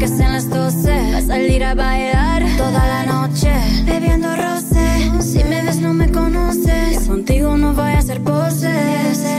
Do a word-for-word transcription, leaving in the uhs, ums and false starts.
que sean las doce. Va a salir a bailar toda la noche, bebiendo rosé. Si me ves no me conoces, contigo no voy a hacer poses.